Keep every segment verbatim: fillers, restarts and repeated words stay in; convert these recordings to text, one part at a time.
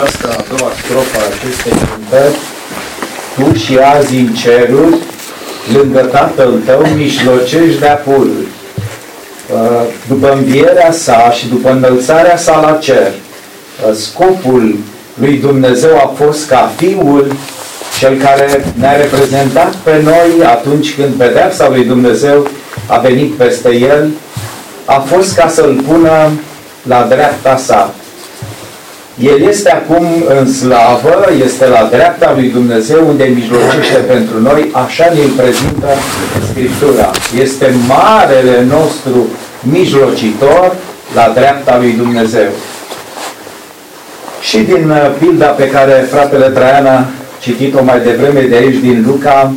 această a doua strofă a acestei cântări, tu și azi în ceruri, lângă Tatăl tău, mijlocești de-a pururi. După învierea sa și după înălțarea sa la cer, scopul lui Dumnezeu a fost ca Fiul, cel care ne-a reprezentat pe noi atunci când pedeapsa lui Dumnezeu a venit peste el, a fost ca să-l pună la dreapta sa. El este acum în slavă, este la dreapta lui Dumnezeu, unde mijlocește pentru noi, așa ne-l prezintă Scriptura. Este marele nostru mijlocitor la dreapta lui Dumnezeu. Și din pilda pe care fratele Traian a citit-o mai devreme de aici, din Luca,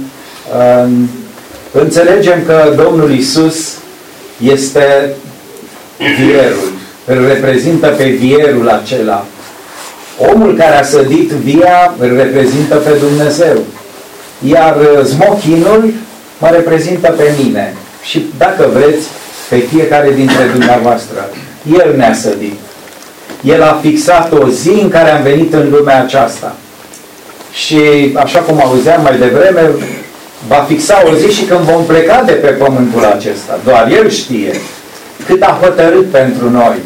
înțelegem că Domnul Iisus este vierul, îl reprezintă pe vierul acela. Omul care a sădit via îl reprezintă pe Dumnezeu. Iar smochinul mă reprezintă pe mine. Și dacă vreți, pe fiecare dintre dumneavoastră. El ne-a sădit. El a fixat o zi în care am venit în lumea aceasta. Și așa cum auzeam mai devreme, va fixa o zi și când vom pleca de pe pământul acesta. Doar El știe cât a hotărât pentru noi.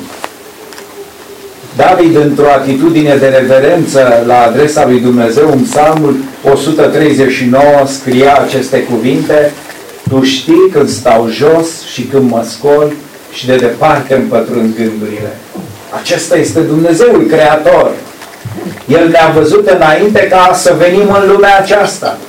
David, într-o atitudine de reverență la adresa lui Dumnezeu, în Psalmul o sută treizeci și nouă scria aceste cuvinte: tu știi când stau jos și când mă scol și de departe îmi pătrund gândurile. Acesta este Dumnezeul Creator. El ne-a văzut înainte ca să venim în lumea aceasta.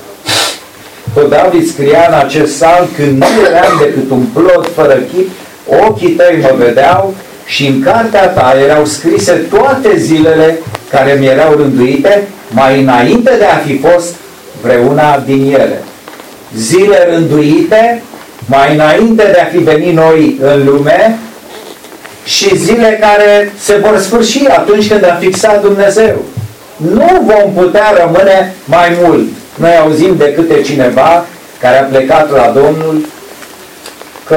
Tot David scria în acest psalm: când nu eram decât un plod fără chip, ochii tăi mă vedeau și în cartea ta erau scrise toate zilele care mi erau rânduite, mai înainte de a fi fost vreuna din ele. Zile rânduite, mai înainte de a fi venit noi în lume, și zile care se vor sfârși atunci când a fixat Dumnezeu. Nu vom putea rămâne mai mult. Noi auzim de câte cineva care a plecat la Domnul că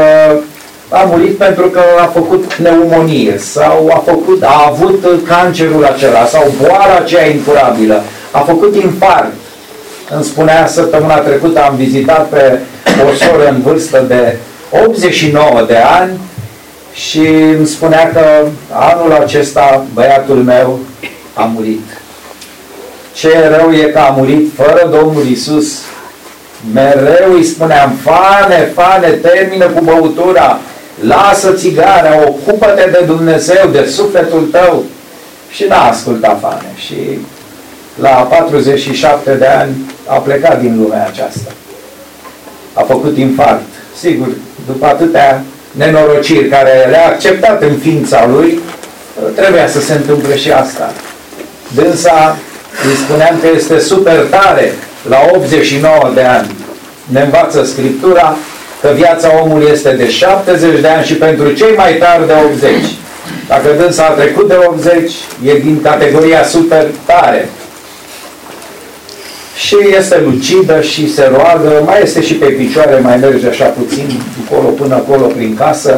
a murit pentru că a făcut pneumonie sau a, făcut, a avut cancerul acela sau boala aceea incurabilă, a făcut infarct. Îmi spunea săptămâna trecută, am vizitat pe o soră în vârstă de optzeci și nouă de ani și îmi spunea că anul acesta băiatul meu a murit. Ce rău e că a murit fără Domnul Iisus. Mereu îi spuneam: Fane, Fane, termină cu băutura, lasă țigara, ocupă-te de Dumnezeu, de sufletul tău. Și n-a ascultat Fane. Și la patruzeci și șapte de ani a plecat din lumea aceasta. A făcut infarct. Sigur, după atâtea nenorociri care le-a acceptat în ființa lui, trebuia să se întâmple și asta. Dânsa, îi spuneam că este super tare, la optzeci și nouă de ani. Ne învață Scriptura că viața omului este de șaptezeci de ani și pentru cei mai tari de optzeci. Dacă dânsa a trecut de optzeci, e din categoria super tare. Și este lucidă și se roagă, mai este și pe picioare, mai merge așa puțin, acolo până acolo prin casă.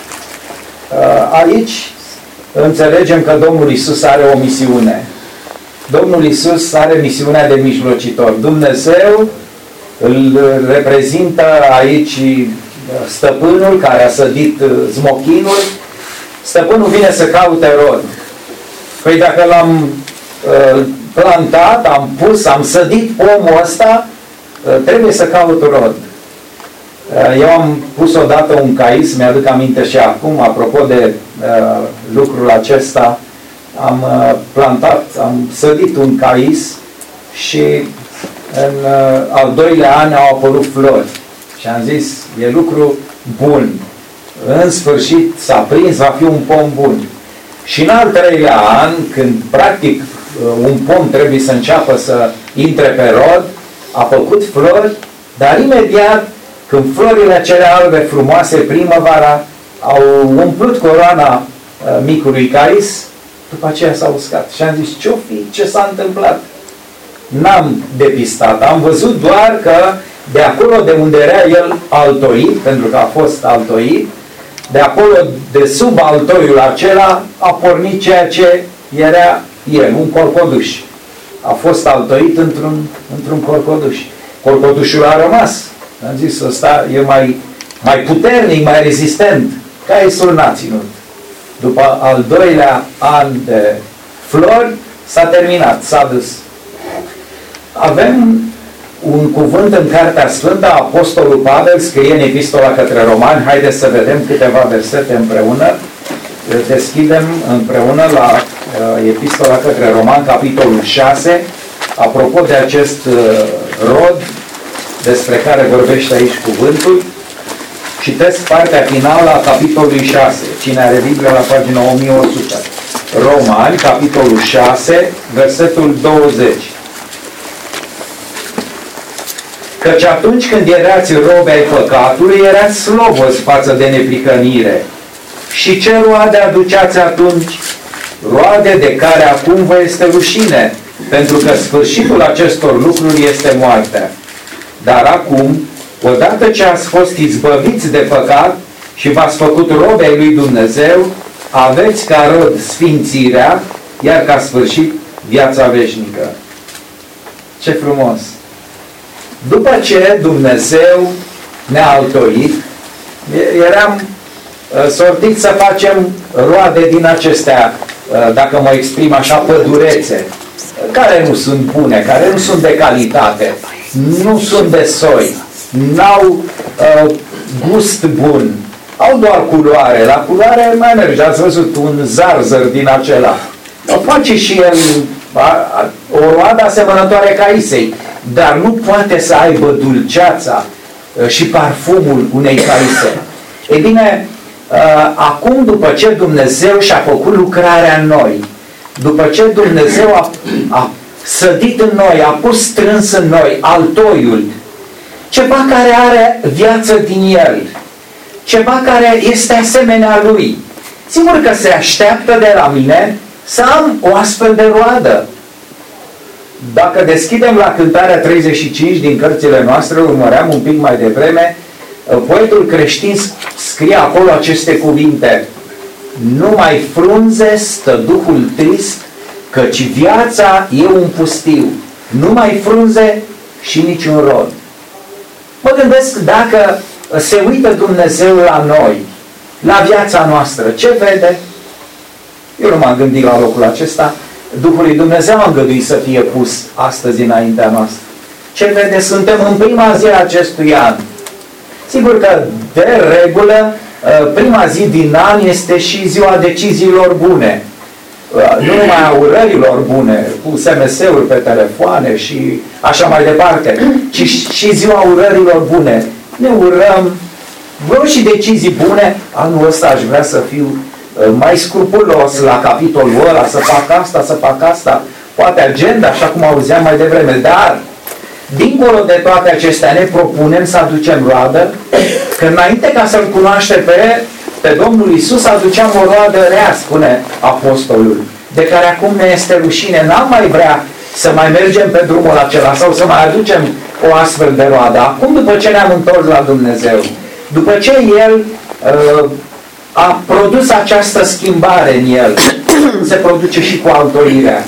Aici înțelegem că Domnul Iisus are o misiune. Domnul Iisus are misiunea de mijlocitor. Dumnezeu îl reprezintă aici stăpânul care a sădit smochinul. Stăpânul vine să caute rod. Păi dacă l-am uh, plantat, am pus, am sădit pomul ăsta, uh, trebuie să caut rod. Uh, eu am pus odată un cais, mi-aduc aminte și acum, apropo de uh, lucrul acesta, am uh, plantat, am sădit un cais și în uh, al doilea an au apărut flori. Și am zis, e lucru bun. În sfârșit s-a prins, va fi un pom bun. Și în al treilea an, când practic un pom trebuie să înceapă să intre pe rod, a făcut flori, dar imediat când florile acelea albe frumoase, primăvara, au umplut coroana micului cais, după aceea s-a uscat. Și am zis, ce-o fi? Ce s-a întâmplat? N-am depistat, am văzut doar că de acolo de unde era el altoit, pentru că a fost altoit, de acolo, de sub altoiul acela, a pornit ceea ce era El, un corcoduș. A fost altoit într-un, într-un corcoduș. Corcodușul a rămas. Am zis, ăsta e mai, mai puternic, mai rezistent. Caisul n-a ținut. După al doilea an de flori, s-a terminat, s-a dus. Avem un cuvânt în Cartea Sfântă, Apostolul Pavel scrie în Epistola către Romani. Haideți să vedem câteva versete împreună. Deschidem împreună la uh, Epistola către Romani, capitolul șase, apropo de acest uh, rod despre care vorbește aici cuvântul. Citesc partea finală a capitolului șase. Cine are Biblia la pagina o mie o sută. Romani, capitolul șase, versetul douăzeci. Căci atunci când erați robi ai păcatului, erați slobozi față de neprihănire. Și ce roade aduceați atunci? Roade de care acum vă este rușine, pentru că sfârșitul acestor lucruri este moartea. Dar acum, odată ce ați fost izbăviți de păcat și v-ați făcut robi ai lui Dumnezeu, aveți ca rod sfințirea, iar ca sfârșit viața veșnică. Ce frumos! După ce Dumnezeu ne-a altoit, eram sortiți să facem roade din acestea, dacă mă exprim așa, pădurețe, care nu sunt bune, care nu sunt de calitate, nu sunt de soi, n-au uh, gust bun, au doar culoare. La culoare mai merge, ați văzut un zarzăr din acela. O face și el a, a, o roadă asemănătoare caisei, dar nu poate să aibă dulceața uh, și parfumul unei caise. E bine, uh, acum după ce Dumnezeu și-a făcut lucrarea în noi, după ce Dumnezeu a, a sădit în noi, a pus strâns în noi altoiul, ceva care are viață din el, ceva care este asemenea lui. Sigur că se așteaptă de la mine să am o astfel de roadă. Dacă deschidem la Cântarea treizeci și cinci din cărțile noastre, urmăream un pic mai devreme, poetul creștin scrie acolo aceste cuvinte: numai frunze stă Duhul trist, căci viața e un pustiu, numai frunze și niciun rod. Mă gândesc, dacă se uită Dumnezeu la noi, la viața noastră, ce vede? Eu nu m-am gândit la locul acesta. Duhul lui Dumnezeu a îngăduit să fie pus astăzi înaintea noastră. Ce vede? Suntem în prima zi a acestui an. Sigur că, de regulă, prima zi din an este și ziua deciziilor bune. Nu numai a urărilor bune, cu S M S-uri pe telefoane și așa mai departe, ci și ziua urărilor bune. Ne urăm, vreau și decizii bune. Anul ăsta aș vrea să fiu mai scrupulos la capitolul ăla, să fac asta, să fac asta, poate agenda, așa cum auzeam mai devreme, dar dincolo de toate acestea ne propunem să aducem roadă, că înainte ca să-L cunoaște pe, pe Domnul Iisus, aduceam o roadă rea, spune apostolul, de care acum ne este rușine. N-am mai vrea să mai mergem pe drumul acela sau să mai aducem o astfel de roadă. Acum, după ce ne-am întors la Dumnezeu, după ce El uh, a produs această schimbare în El, se produce și cu altoirea.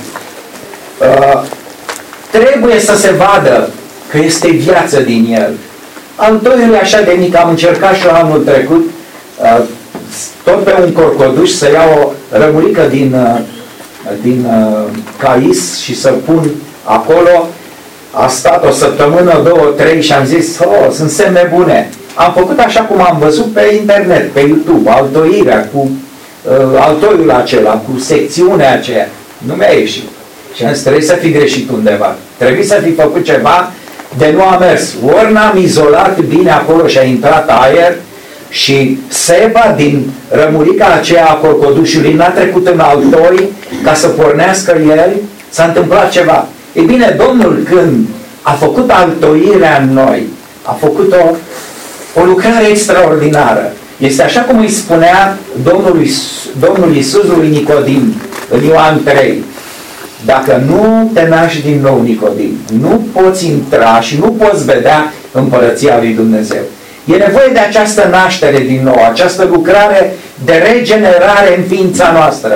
Uh, trebuie să se vadă că este viață din El. Altoiul e așa de mic. Am încercat și anul trecut, uh, tot pe un corcoduș, să iau o rămurică din, uh, din uh, cais și să pun acolo. A stat o săptămână, două, trei și am zis, oh, sunt semne bune. Am făcut așa cum am văzut pe internet, pe YouTube, altoirea, cu uh, altoiul acela, cu secțiunea aceea. Nu mi-a ieșit. Și am zis, trebuie să fi greșit undeva. Trebuie să fi făcut ceva de nu a mers. Ori n-am izolat bine acolo și a intrat aer și seva din rămurica aceea a corcodușului n-a trecut în altoi ca să pornească el, s-a întâmplat ceva. E bine, Domnul, când a făcut altoirea în noi, a făcut o, o lucrare extraordinară. Este așa cum îi spunea Domnul, Domnul Iisus lui Nicodim în Ioan trei. Dacă nu te naști din nou, Nicodim, nu poți intra și nu poți vedea împărăția lui Dumnezeu. E nevoie de această naștere din nou, această lucrare de regenerare în ființa noastră.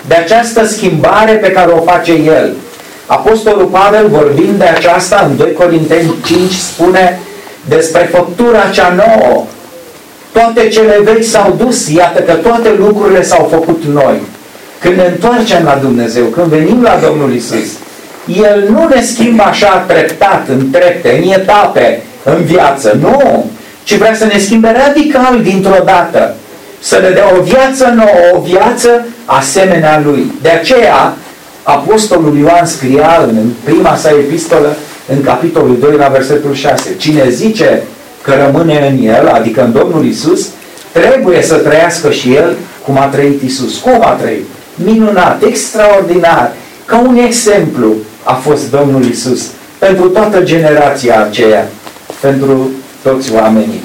de această schimbare pe care o face El. Apostolul Pavel, vorbind de aceasta, în doi Corinteni cinci, spune despre făptura cea nouă. Toate cele vechi s-au dus, iată că toate lucrurile s-au făcut noi. Când ne întoarcem la Dumnezeu, când venim la Domnul Iisus, El nu ne schimbă așa treptat, în trepte, în etape, în viață, nu, ci vrea să ne schimbe radical dintr-o dată, să ne dea o viață nouă, o viață asemenea Lui. De aceea, Apostolul Ioan scria în prima sa epistolă, în capitolul doi, la versetul șase, cine zice că rămâne în El, adică în Domnul Iisus, trebuie să trăiască și El cum a trăit Iisus. Cum a trăit? Minunat, extraordinar, ca un exemplu a fost Domnul Iisus pentru toată generația aceea, pentru toți oamenii.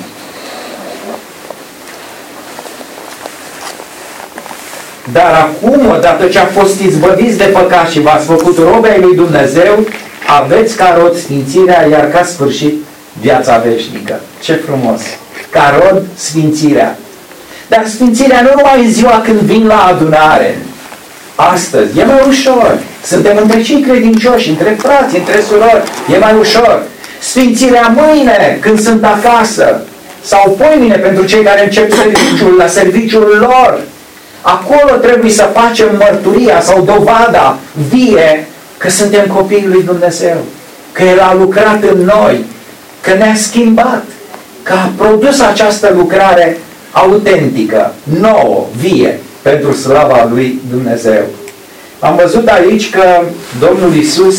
Dar acum, odată ce a fost izbăviți de păcat și v-ați făcut robe ai lui Dumnezeu, aveți ca rod sfințirea, iar ca sfârșit viața veșnică. Ce frumos! Ca rod sfințirea. Dar sfințirea nu numai în ziua când vin la adunare. Astăzi e mai ușor. Suntem între cei credincioși, între frați, între surori. E mai ușor. Sfințirea mâine, când sunt acasă. Sau poimine pentru cei care încep serviciul, la serviciul lor. Acolo trebuie să facem mărturia sau dovada vie că suntem copiii lui Dumnezeu. Că El a lucrat în noi. Că ne-a schimbat. Că a produs această lucrare autentică, nouă, vie, pentru slava lui Dumnezeu. Am văzut aici că Domnul Iisus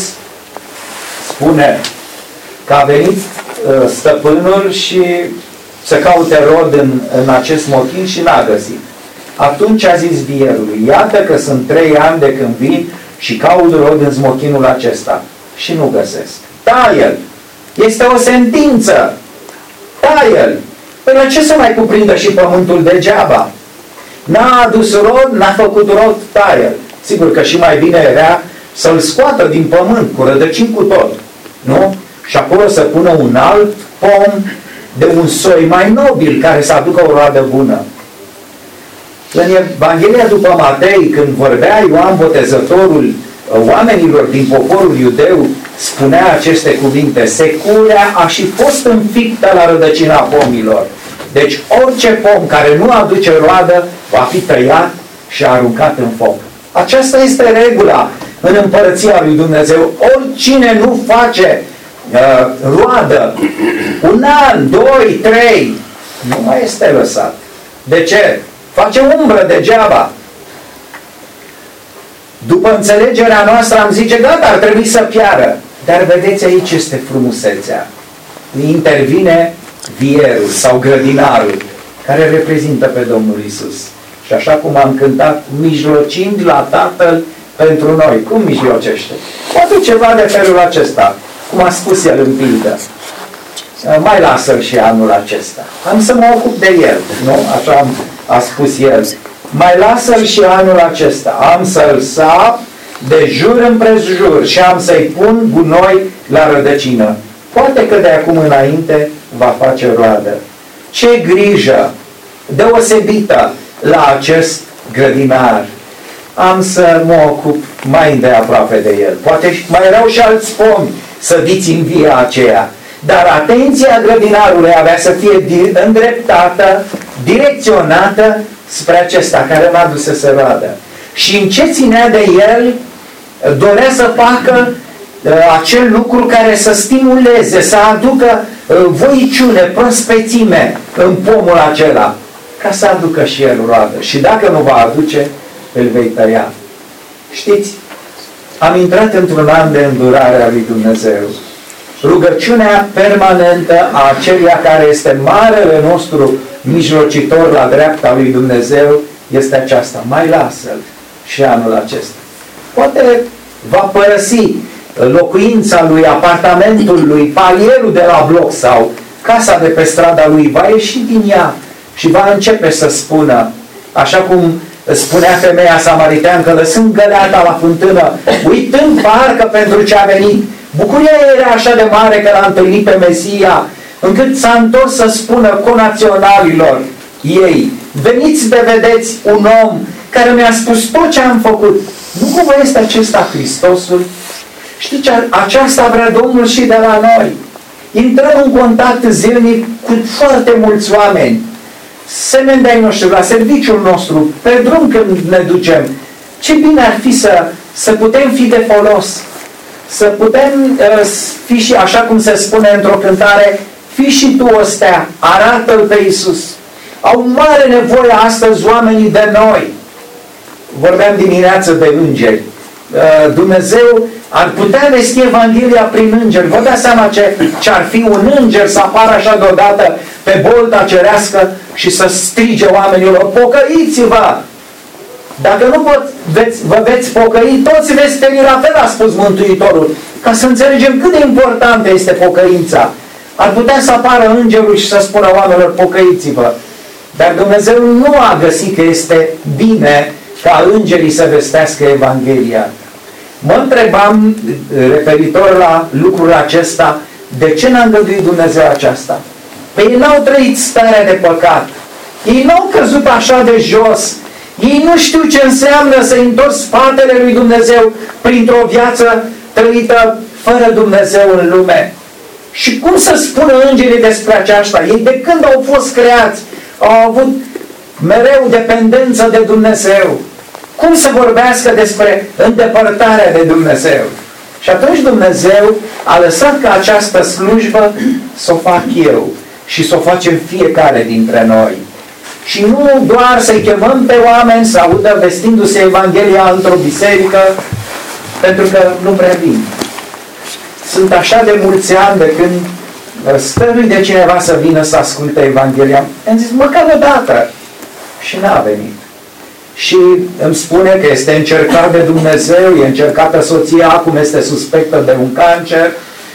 spune că a venit uh, stăpânul și să caute rod în, în acest mochin și n-a găsit. Atunci a zis vierului, iată că sunt trei ani de când vin și caut rod în smochinul acesta și nu găsesc. Tai-l! Este o sentință! Tai-l! Păi la ce să mai cuprindă și pământul degeaba? N-a adus rod, n-a făcut rod, tai-l. Sigur că și mai bine era să-l scoată din pământ, cu rădăcini cu tot. Nu? Și acolo să pună un alt pom de un soi mai nobil, care să aducă o roadă bună. În Evanghelia după Matei, când vorbea Ioan Botezătorul oamenilor din poporul iudeu, spunea aceste cuvinte: securea a și fost înfiptă la rădăcina pomilor. Deci orice pom care nu aduce roadă va fi tăiat și aruncat în foc. Aceasta este regula în împărăția lui Dumnezeu. Oricine nu face uh, roadă un an, doi, trei, nu mai este lăsat. De ce? Face umbră degeaba. După înțelegerea noastră am zice, gata, ar trebui să piară. Dar vedeți, aici este frumusețea. Intervine vierul sau grădinarul, care reprezintă pe Domnul Iisus. Și așa cum am cântat, mijlocind la Tatăl pentru noi. Cum mijlocește? Poate ceva de felul acesta, cum a spus el în pildă. Mai lasă-l și anul acesta. Am să mă ocup de el, nu? Așa am, a spus el. Mai lasă-l și anul acesta. Am să-l sap de jur împrejur și am să-i pun gunoi la rădăcină. Poate că de acum înainte va face roadă. Ce grijă deosebită la acest grădinar. Am să mă ocup mai îndeaproape de el. Poate mai erau și alți pomi sădiți în via aceea. Dar atenția grădinarului avea să fie îndreptată, direcționată spre acesta care l-a dus să se roadă. Și în ce ținea de el, dorea să facă uh, acel lucru care să stimuleze, să aducă uh, voiciune, prospețime în pomul acela, ca să aducă și el roadă. Și dacă nu va aduce, îl vei tăia. Știți, am intrat într-un an de îndurare a lui Dumnezeu. Rugăciunea permanentă a aceluia care este marele nostru mijlocitor la dreapta lui Dumnezeu este aceasta. Mai lasă-l și anul acesta. Poate va părăsi locuința lui, apartamentul lui, palierul de la bloc sau casa de pe strada lui, va ieși din ea și va începe să spună, așa cum spunea femeia samariteancă, lăsând găleata la fântână, uitând parcă pentru ce a venit. Bucuria era așa de mare că l-a întâlnit pe Mesia, încât s-a întors să spună conaționalilor ei, veniți de vedeți un om care mi-a spus tot ce am făcut. Nu cumva este acesta Hristosul? Știi ce? Aceasta vrea Domnul și de la noi. Intrăm în contact zilnic cu foarte mulți oameni. Semeni de-ai noștri, la serviciul nostru, pe drum când ne ducem. Ce bine ar fi să, să putem fi de folos. Să putem uh, fi și, așa cum se spune într-o cântare, fii și tu o stea, arată-L pe Iisus. Au mare nevoie astăzi oamenii de noi. Vorbeam dimineață de îngeri. Uh, Dumnezeu ar putea deschide Evanghelia prin îngeri. Vă dați seama ce, ce ar fi un înger să apară așa deodată pe bolta cerească și să strige oamenilor, pocăiți-vă! Dacă nu pot, veți, vă veți pocăi, toți veți veni la fel, a spus Mântuitorul. Ca să înțelegem cât de importantă este pocăința. Ar putea să apară îngerul și să spună oamenilor, pocăiți-vă. Dar Dumnezeu nu a găsit că este bine ca îngerii să vestească Evanghelia. Mă întrebam, referitor la lucrul acesta, de ce n-a îngăduit Dumnezeu aceasta? Păi ei n-au trăit starea de păcat. Ei n-au căzut așa de jos. Ei nu știu ce înseamnă să întorci spatele lui Dumnezeu printr-o viață trăită fără Dumnezeu în lume. Și cum să spună îngerii despre aceasta? Ei de când au fost creați, au avut mereu dependență de Dumnezeu. Cum să vorbească despre îndepărtarea de Dumnezeu? Și atunci Dumnezeu a lăsat ca această slujbă să o fac eu și să o facem fiecare dintre noi. Și nu doar să-i chemăm pe oameni să audă vestindu-se Evanghelia într-o biserică, pentru că nu prea vin. Sunt așa de mulți ani de când stărui de cineva să vină să asculte Evanghelia. Am zis, măcar o dată. Și n-a venit. Și îmi spune că este încercat de Dumnezeu, e încercată soția, acum este suspectă de un cancer,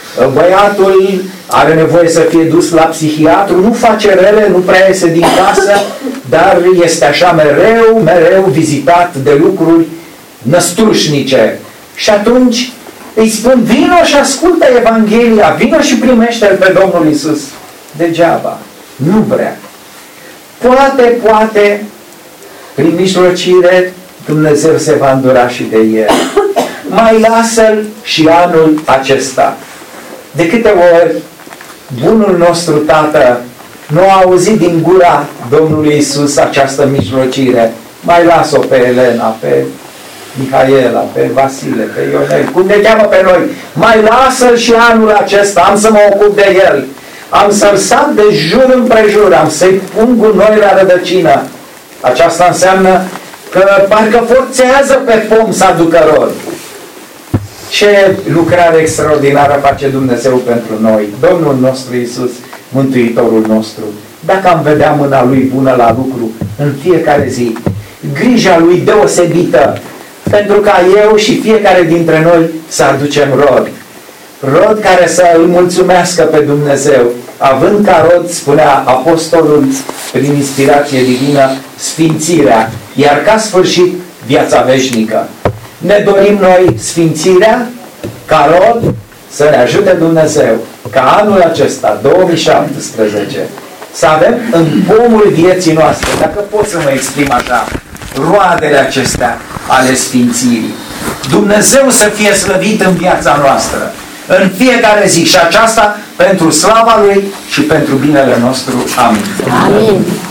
băiatul are nevoie să fie dus la psihiatru, nu face rele, nu prea iese din casă, dar este așa mereu, mereu vizitat de lucruri năstrușnice. Și atunci îi spun, vino și ascultă Evanghelia, vino și primește-L pe Domnul Iisus. Degeaba, nu vrea. Poate, poate, prin mijlocire, Dumnezeu se va îndura și de el. Mai lasă-l și anul acesta. De câte ori bunul nostru Tată nu a auzit din gura Domnului Iisus această mijlocire, mai las-o pe Elena, pe Mihaela, pe Vasile, pe Ionel, cum ne cheamă pe noi, mai lasă-l și anul acesta, am să mă ocup de el, am să-l sap de jur împrejur, am să-i pun gunoi la rădăcină. Aceasta înseamnă că parcă forțează pe pom să aducă rod. Ce lucrare extraordinară face Dumnezeu pentru noi, Domnul nostru Iisus, Mântuitorul nostru. Dacă am vedea mâna Lui bună la lucru în fiecare zi, grija Lui deosebită, pentru ca eu și fiecare dintre noi să aducem rod. Rod care să îl mulțumească pe Dumnezeu, având ca rod, spunea Apostolul prin inspirație divină, sfințirea, iar ca sfârșit viața veșnică. Ne dorim noi sfințirea ca rod, să ne ajute Dumnezeu ca anul acesta, două mii șaptesprezece, să avem în pomul vieții noastre, dacă pot să mă exprim așa, roadele acestea ale sfințirii. Dumnezeu să fie slăvit în viața noastră, în fiecare zi, și aceasta pentru slava Lui și pentru binele nostru. Amin. Amin.